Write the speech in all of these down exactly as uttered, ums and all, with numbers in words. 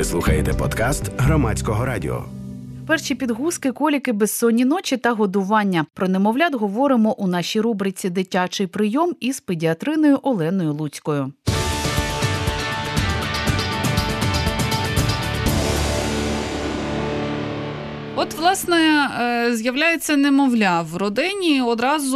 Ви слухаєте подкаст Громадського радіо. Перші підгузки, коліки, безсонні ночі та годування. Про немовлят говоримо у нашій рубриці «Дитячий прийом» із педіатриною Оленою Луцькою. От, власне, з'являється немовля в родині, одразу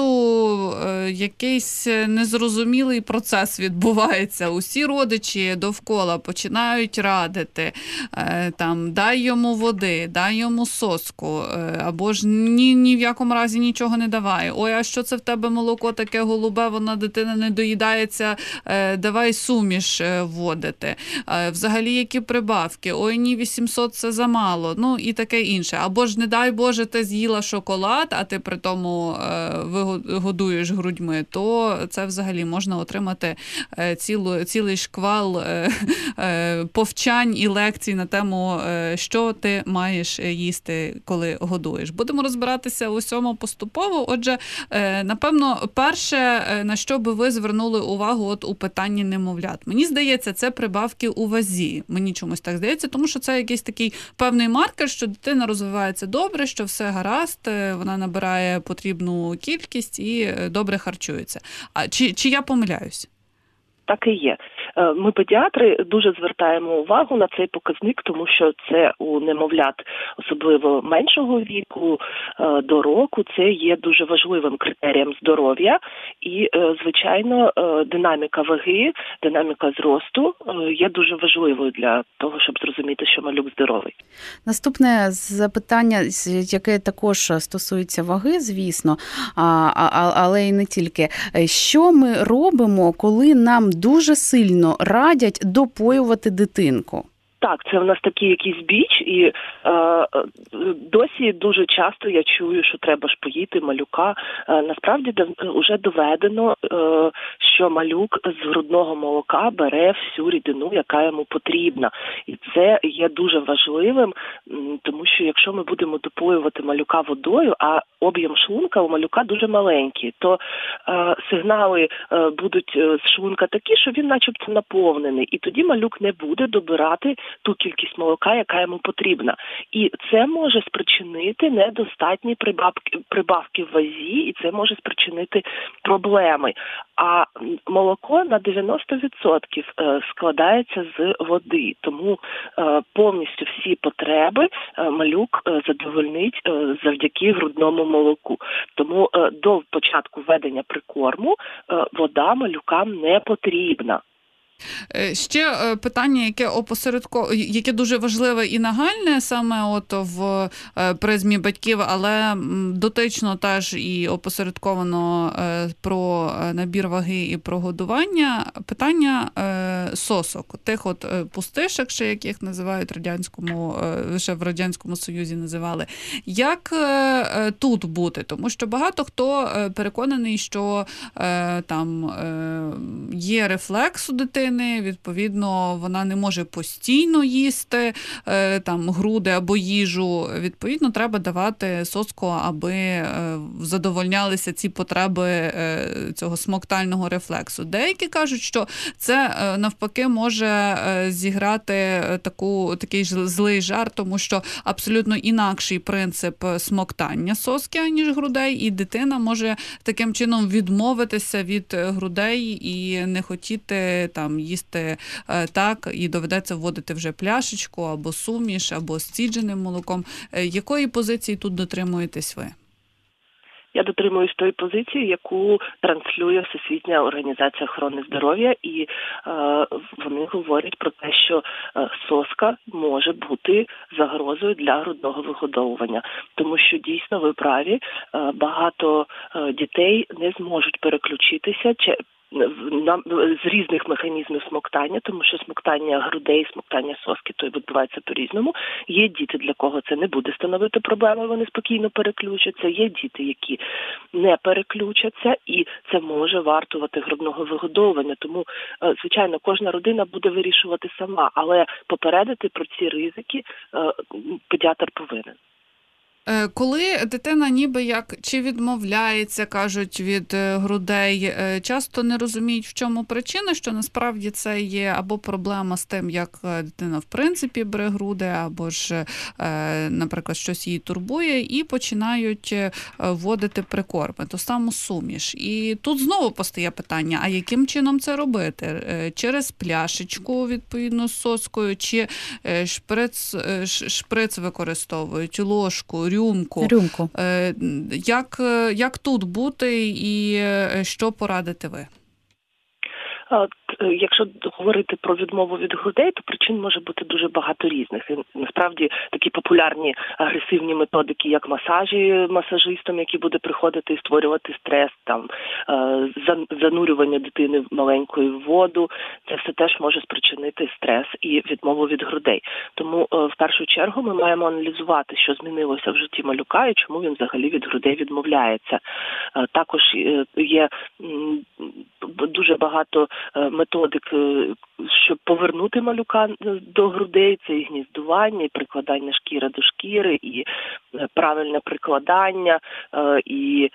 якийсь незрозумілий процес відбувається. Усі родичі довкола починають радити, там, дай йому води, дай йому соску, або ж ні, ні в якому разі нічого не давай. Ой, а що це в тебе молоко таке голубе, вона дитина не доїдається, давай суміш вводити. Взагалі, які прибавки? Ой, ні, вісімсот це замало, ну і таке інше. Або ж, не дай Боже, ти з'їла шоколад, а ти при тому е, годуєш грудьми, то це взагалі можна отримати е, цілу, цілий шквал е, е, повчань і лекцій на тему, е, що ти маєш їсти, коли годуєш. Будемо розбиратися у цьому поступово. Отже, е, напевно, перше, на що би ви звернули увагу от у питанні немовлят. Мені здається, це прибавки у вазі. Мені чомусь так здається, тому що це якийсь такий певний маркер, що дитина розвивається добре, що все гаразд, вона набирає потрібну кількість і добре харчується. А чи, чи я помиляюсь? Так і є. Ми, педіатри, дуже звертаємо увагу на цей показник, тому що це у немовлят, особливо меншого віку, до року, це є дуже важливим критерієм здоров'я. І, звичайно, динаміка ваги, динаміка зросту є дуже важливою для того, щоб зрозуміти, що малюк здоровий. Наступне запитання, яке також стосується ваги, звісно, але і не тільки. Що ми робимо, коли нам дуже сильно радять допоювати дитинку? Так, це в нас такий якийсь біч, і е, досі дуже часто я чую, що треба ж поїти малюка. Е, насправді вже доведено, е, що малюк з грудного молока бере всю рідину, яка йому потрібна. І це є дуже важливим, тому що якщо ми будемо допоювати малюка водою, а об'єм шлунка у малюка дуже маленький, то е, сигнали е, будуть з шлунка такі, що він начебто наповнений. І тоді малюк не буде добирати ту кількість молока, яка йому потрібна. І це може спричинити недостатні прибавки, прибавки в вазі, і це може спричинити проблеми. А молоко на дев'яносто відсотків складається з води, тому повністю всі потреби малюк задовольнить завдяки грудному молоку. Тому до початку введення прикорму вода малюкам не потрібна. Ще питання, яке опосередково, яке дуже важливе і нагальне саме от в призмі батьків, але дотично теж і опосередковано про набір ваги і про годування, питання сосок, тих от пустишок, ще як їх називають радянському, ще в Радянському Союзі називали. Як тут бути? Тому що багато хто переконаний, що там є рефлекс у дитини, відповідно, вона не може постійно їсти там груди або їжу. Відповідно, треба давати соску, аби задовольнялися ці потреби цього смоктального рефлексу. Деякі кажуть, що це навпаки може зіграти таку, такий злий жарт, тому що абсолютно інакший принцип смоктання соски, аніж грудей, і дитина може таким чином відмовитися від грудей і не хотіти там їсти так, і доведеться вводити вже пляшечку, або суміш, або з цідженим молоком. Якої позиції тут дотримуєтесь ви? Я дотримуюсь тої позиції, яку транслює Всесвітня організація охорони здоров'я, і е, вони говорять про те, що е, соска може бути загрозою для грудного вигодовування. Тому що дійсно ви праві, е, багато е, дітей не зможуть переключитися чи з різних механізмів смоктання, тому що смоктання грудей, смоктання соски, то й відбувається по-різному. Є діти, для кого це не буде становити проблеми, вони спокійно переключаться. Є діти, які не переключаться, і це може вартувати грудного вигодовування. Тому, звичайно, кожна родина буде вирішувати сама, але попередити про ці ризики педіатр повинен. Коли дитина ніби як чи відмовляється, кажуть, від грудей, часто не розуміють, в чому причина, що насправді це є або проблема з тим, як дитина в принципі бере груди, або ж, наприклад, щось її турбує, і починають вводити прикорми, ту саму суміш. І тут знову постає питання, а яким чином це робити? Через пляшечку, відповідно, з соскою, чи шприц, шприц використовують, ложку, рюмку. Рюмку. Як, як тут бути і що порадите ви? Якщо говорити про відмову від грудей, то причин може бути дуже багато різних. І насправді такі популярні агресивні методики, як масажі масажистом, який буде приходити і створювати стрес, там занурювання дитини в маленьку воду, це все теж може спричинити стрес і відмову від грудей. Тому в першу чергу ми маємо аналізувати, що змінилося в житті малюка і чому він взагалі від грудей відмовляється. Також є дуже багато методик, щоб повернути малюка до грудей. Це і гніздування, і прикладання шкіри до шкіри, і правильне прикладання, і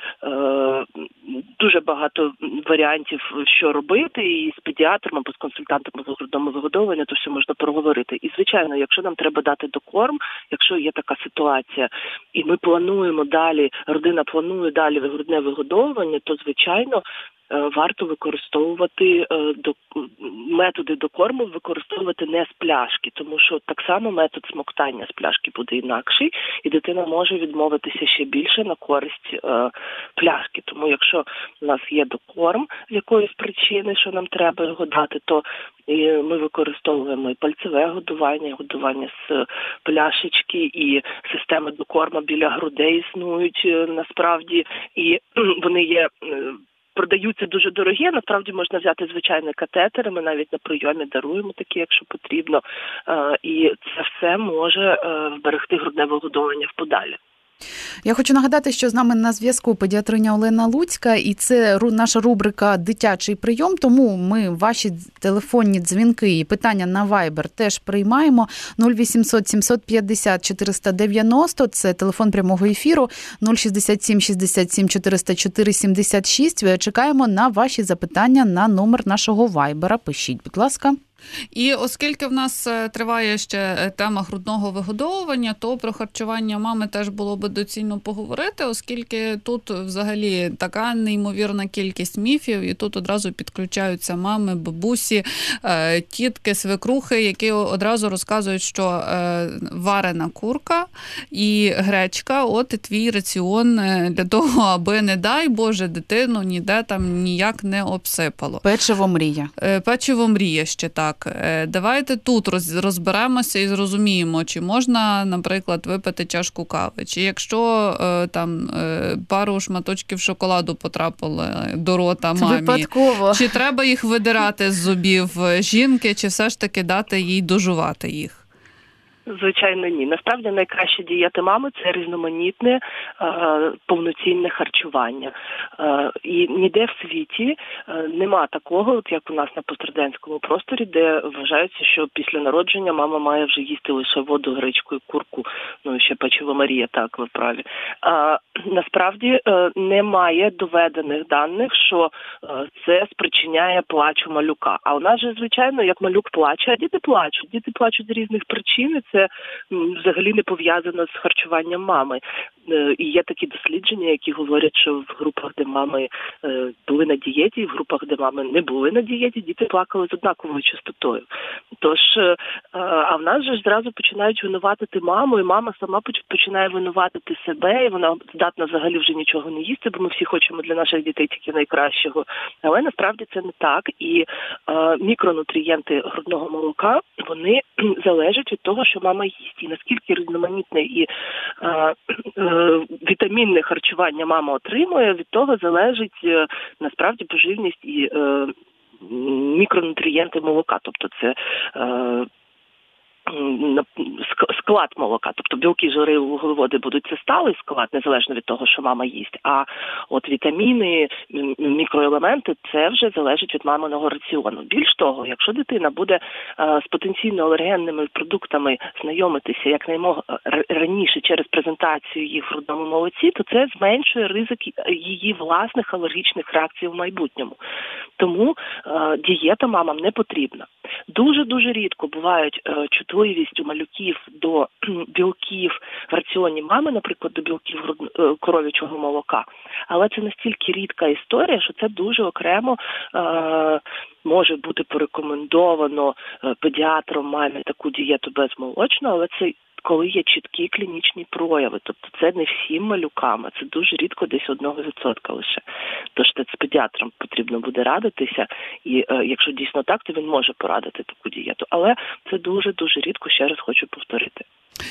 дуже багато варіантів, що робити, і з педіатром або з консультантом по грудному вигодовуванню, то все можна проговорити. І, звичайно, якщо нам треба дати докорм, якщо є така ситуація, і ми плануємо далі, родина планує далі грудне вигодовування, то, звичайно, варто використовувати методи докорму, використовувати не з пляшки, тому що так само метод смоктання з пляшки буде інакший, і дитина може відмовитися ще більше на користь пляшки. Тому якщо у нас є докорм з якоїсь причини, що нам треба його дати, то ми використовуємо і пальцеве годування, і годування з пляшечки, і системи докорму біля грудей існують насправді, і вони є... Продаються дуже дорогі, насправді можна взяти звичайні катетери, ми навіть на прийомі даруємо такі, якщо потрібно, і це все може вберегти грудне вигодовування вподалі. Я хочу нагадати, що з нами на зв'язку педіатриня Олена Луцька, і це наша рубрика «Дитячий прийом», тому ми ваші телефонні дзвінки і питання на Viber теж приймаємо. нуль вісімсот сімсот п'ятдесят чотириста дев'яносто, це телефон прямого ефіру, нуль шістдесят сім шістдесят сім чотириста чотири сімдесят шість. Чекаємо на ваші запитання на номер нашого Viber. Пишіть, будь ласка. І оскільки в нас триває ще тема грудного вигодовування, то про харчування мами теж було би доцільно поговорити, оскільки тут взагалі така неймовірна кількість міфів, і тут одразу підключаються мами, бабусі, тітки, свекрухи, які одразу розказують, що варена курка і гречка – от твій раціон для того, аби, не дай Боже, дитину ніде там ніяк не обсипало. Печиво мрія. Печиво мрія ще так. Давайте тут розберемося і зрозуміємо, чи можна, наприклад, випити чашку кави, чи якщо там пару шматочків шоколаду потрапило до рота мамі, випадково, чи треба їх видирати з зубів жінки, чи все ж таки дати їй дожувати їх? Звичайно, ні. Насправді найкраща дієта мами – це різноманітне, е, повноцінне харчування. Е, і ніде в світі е, нема такого, от як у нас на пострадянському просторі, де вважається, що після народження мама має вже їсти лише воду, гречку і курку, ну і ще печиво Марія, так, ви праві. Е, насправді е, немає доведених даних, що е, це спричиняє плач у малюка. А у нас же, звичайно, як малюк плаче, а діти плачуть. Діти плачуть з різних причин. Це взагалі не пов'язано з харчуванням мами. І є такі дослідження, які говорять, що в групах, де мами були на дієті, і в групах, де мами не були на дієті, діти плакали з однаковою частотою. Тож, а в нас же зразу починають винуватити маму, і мама сама починає винуватити себе, і вона здатна взагалі вже нічого не їсти, бо ми всі хочемо для наших дітей тільки найкращого. Але насправді це не так. І мікронутрієнти грудного молока, вони залежать від того, що мама їсть. І наскільки різноманітне і е, е, вітамінне харчування мама отримує, від того залежить е, насправді поживність і е, мікронутрієнти молока. Тобто це е, склад молока. Тобто білки, жири, вуглеводи будуть це сталий склад, незалежно від того, що мама їсть. А от вітаміни, мікроелементи, це вже залежить від маминого раціону. Більш того, якщо дитина буде з потенційно алергенними продуктами знайомитися якнаймога раніше через презентацію їх в грудному молоці, то це зменшує ризик її власних алергічних реакцій в майбутньому. Тому е, дієта мамам не потрібна. Дуже-дуже рідко бувають е, чутливість у малюків до білків в раціоні мами, наприклад, до білків груд... е, коров'ячого молока. Але це настільки рідка історія, що це дуже окремо е, може бути порекомендовано е, педіатром мамі таку дієту безмолочну, але це коли є чіткі клінічні прояви. Тобто це не всім малюкам, а це дуже рідко, десь одного відсотка лише. Тож з педіатром потрібно буде радитися, і е, якщо дійсно так, то він може порадити таку дієту. Але це дуже-дуже рідко, ще раз хочу повторити.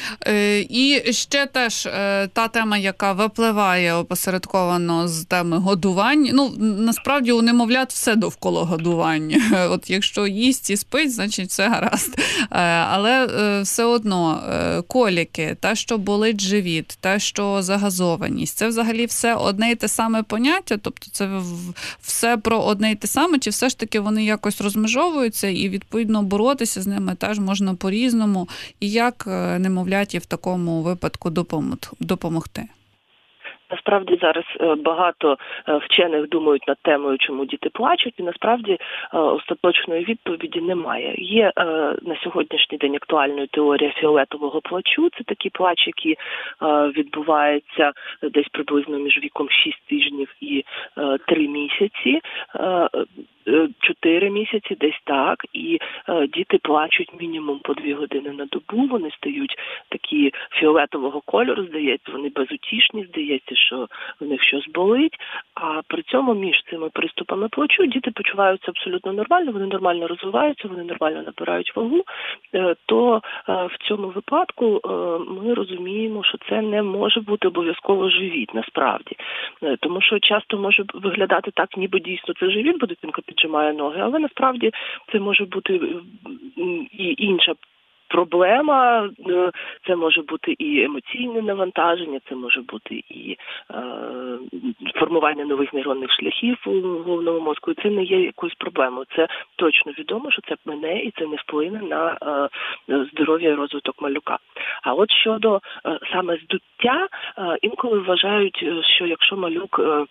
І ще теж та тема, яка випливає опосередковано з теми годування. Ну, насправді у немовлят все довкола годування. От якщо їсть і спить, значить все гаразд. Але все одно коліки, те, що болить живіт, те, що загазованість, це взагалі все одне й те саме поняття? Тобто це все про одне й те саме, чи все ж таки вони якось розмежовуються і відповідно боротися з ними теж можна по-різному? І як немовляті в такому випадку допомогти? Насправді зараз багато вчених думають над темою, чому діти плачуть, і насправді остаточної відповіді немає. Є на сьогоднішній день актуальною теорія фіолетового плачу. Це такий плач, який відбувається десь приблизно між віком шість тижнів і три місяці. Чотири місяці, десь так, і е, діти плачуть мінімум по дві години на добу, вони стають такі фіолетового кольору, здається, вони безутішні, здається, що в них щось болить, а при цьому між цими приступами плачу діти почуваються абсолютно нормально, вони нормально розвиваються, вони нормально набирають вагу, е, то е, в цьому випадку е, ми розуміємо, що це не може бути обов'язково живіт, насправді, е, тому що часто може виглядати так, ніби дійсно це живіт, бо дитинка піджимає ноги, але насправді це може бути і інша проблема, це може бути і емоційне навантаження, це може бути і е, формування нових нейронних шляхів у головному мозку, і це не є якоюсь проблемою. Це точно відомо, що це мене і це не вплине на е, здоров'я і розвиток малюка. А от щодо е, саме здуття, е, інколи вважають, що якщо малюк е,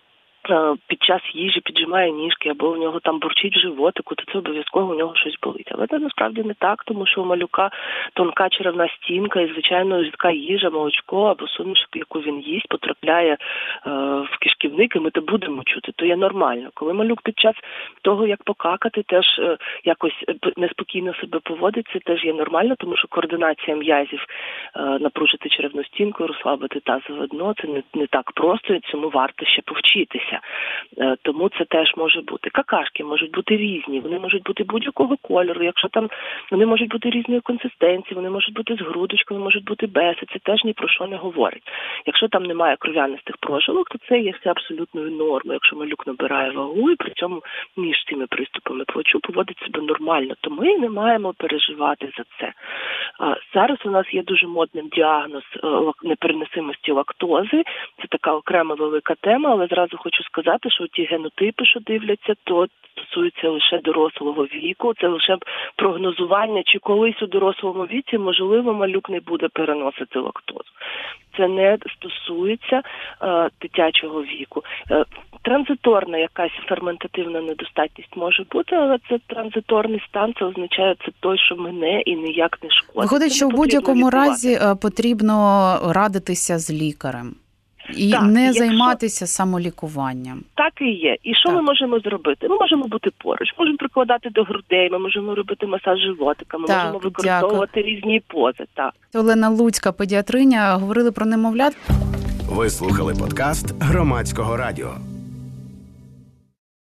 під час їжі піджимає ніжки, або у нього там бурчить в животику, то це обов'язково у нього щось болить. Але це насправді не так, тому що у малюка тонка черевна стінка і, звичайно, рідка їжа, молочко або суміш, яку він їсть, потрапляє е, в кишківник, і ми це будемо чути. То є нормально. Коли малюк під час того, як покакати, теж е, якось неспокійно себе поводить, це теж є нормально, тому що координація м'язів, е, напружити черевну стінку, розслабити тазове дно, це не, не так просто, і цьому варто ще повчитися. Тому це теж може бути. Какашки можуть бути різні, вони можуть бути будь-якого кольору, якщо там вони можуть бути різної консистенції, вони можуть бути з грудочками, можуть бути без, і це теж ні про що не говорить. Якщо там немає кров'янистих прожилок, то це є все абсолютною нормою. Якщо малюк набирає вагу і при цьому між цими приступами плачу поводить себе нормально, то ми не маємо переживати за це. Зараз у нас є дуже модним діагноз непереносимості лактози, це така окрема велика тема, але зразу хочу сказати, що ті генотипи, що дивляться, то стосуються лише дорослого віку, це лише прогнозування, чи колись у дорослому віці, можливо, малюк не буде переносити лактозу. Це не стосується е, дитячого віку. Е, транзиторна якась ферментативна недостатність може бути, але це транзиторний стан, це означає, це той, що мене і ніяк не шкодить. Виходить, що в будь-якому разі потрібно радитися з лікарем. І так, не якщо... займатися самолікуванням. Так і є. І що так. ми можемо зробити? Ми можемо бути поруч, можемо прикладати до грудей, ми можемо робити масаж животика, ми так, можемо використовувати дякую. різні пози. Так. Олена Луцька, педіатриня, говорили про немовлят. Ви слухали подкаст Громадського радіо.